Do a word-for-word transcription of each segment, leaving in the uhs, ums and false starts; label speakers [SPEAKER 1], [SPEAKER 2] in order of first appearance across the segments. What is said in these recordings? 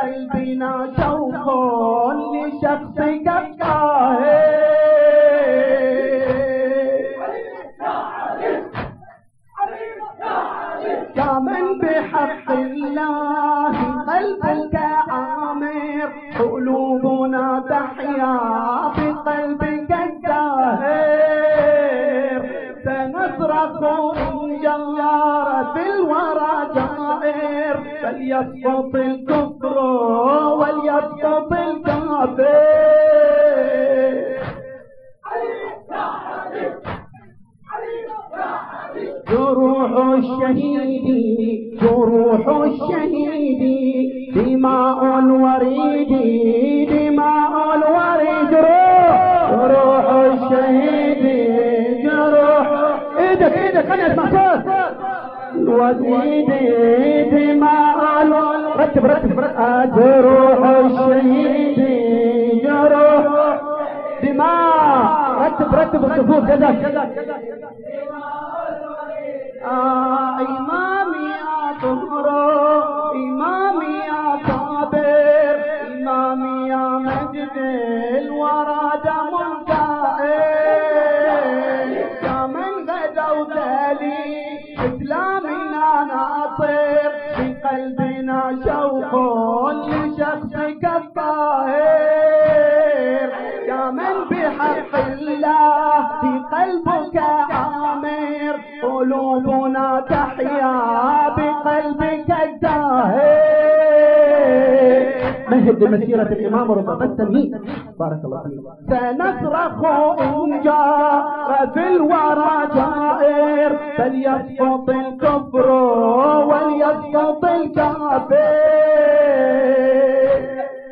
[SPEAKER 1] بقلبنا شوق لشخصك الطاهر. يا من بحق الله قلبك عامر، قلوبنا تحيا بقلبك الداهر. سنصرخ إن جار في الورى جائر، فليسقط الكفر وليسقط الكافر. جروح الشهيد جروح الشهيد دماء الوريد دماء الوريد. جروح جروح الشهيد جروح ايدك ايدك خليني اسمع صوت الوريد دماء الوريد. رتب رتب رتب. جروح الشهيد جروح دماء. رتب رتب الصفوف كذا كذا. آه إمامي يا طهر إمامي يا صابر إمامي يا مجد الورى دم دائر. يا من غدوت لي إسلامنا ناصر، بقلبنا شوق لشخصك الطاهر. يا من بحق الله في قلبك عامر، قلوبنا تحيا بقلبك الداهر. مهد مسيرة الإمام رضا التمهيد. بارك الله فيك. سنصرخ إن جار في الورى جائر، فليسقط الكفر وليسقط الكافر.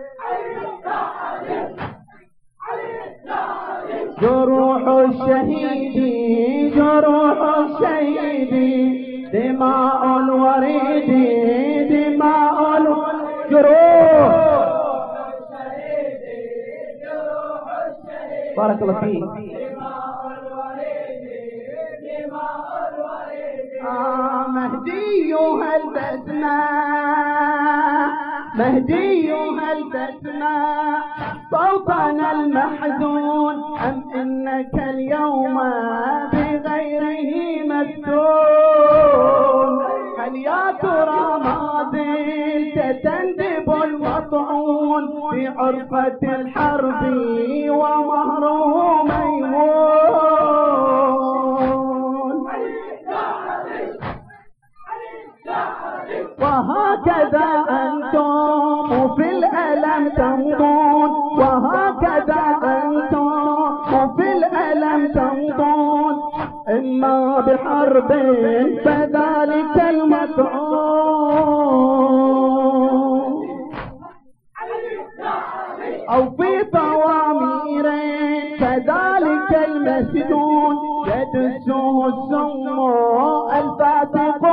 [SPEAKER 1] جروح الشهيد جروح الشهيد دماء الوريد دماء الجروح. بارك الله فيك. آه مهدي هل تسمع مهدي هل تسمع صوتنا المحزون، أم إنك اليوم بغيره مفتون؟ هل يا ترى ما زلت تندب المطعون في عرفة الحرب ومهره ميمون؟ وهكذا أنتم في الألم تمضون، وهكذا أنتم في الألم تمضون، إما بحرب فذلك المطعون، أو في طوامير فذلك المسجون، يدسه السم الفاتق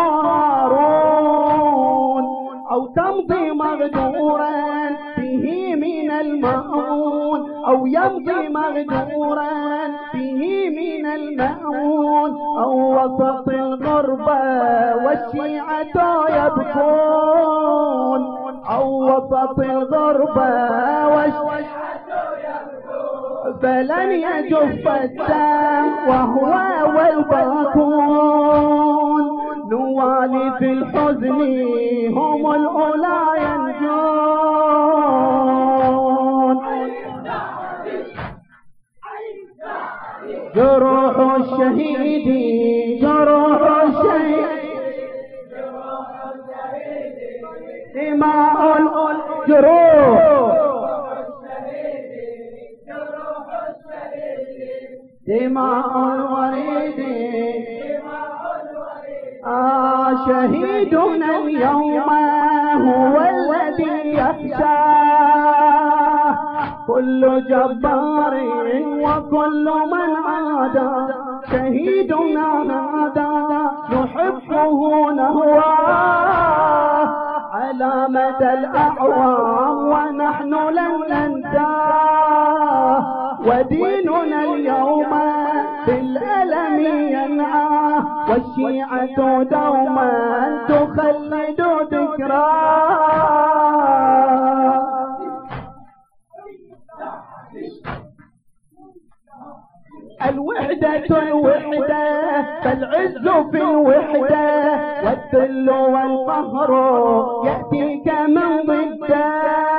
[SPEAKER 1] هارون، أو تمضي مغدورا به من المأمون، أو يمضي مغدورا به من المأمون، أو وسط الغربة والشيعة يبكون، أو وسط الغربة والشيعة فلن يجف الدم وهو والباكون، نوالي في الحزن هم الأولى ينجون. جروح الشهيد جروح الشهيد دماء الجروح دماء الوريد. آه شهيدنا اليوم هو الذي يخشاه كل جبار وكل من عادى، شهيدنا هذا نحبه نهواه على مدى الأعوام ونحن لن ننساه، وديننا اليوم بالألم ينعاه، والشيعة دوما تخلد ذكراه. الوحدة فالعز في الوحدة والذل والقهر يأتيك من ضده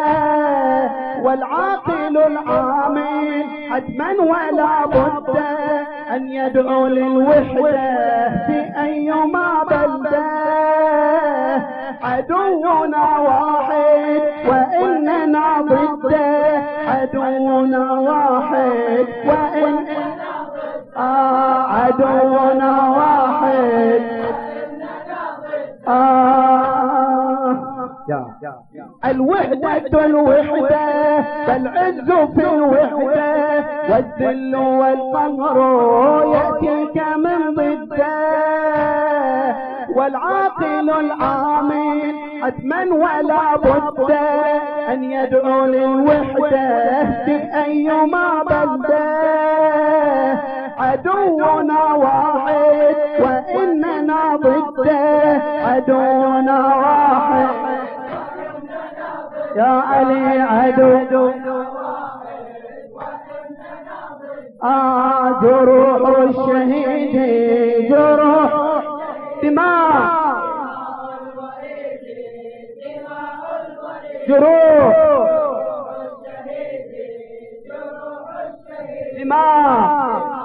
[SPEAKER 1] والعاقل العامل حتما ولا بد أن يدعو للوحدة في أيما بلدة عدونا واحد وإننا ضده عدونا واحد وإننا آه عدونا واحد آه الوحدة الوحدة فالعز في الوحدة والذل والقهر يأتيك من ضده والعاقل العامل حتما ولا بد أن يدعو للوحدة في أيما بلدة عدونا واحد وإننا ضده عدونا واحد يا علي عدو آه جروح الشهيد جروح دماء جروح دماء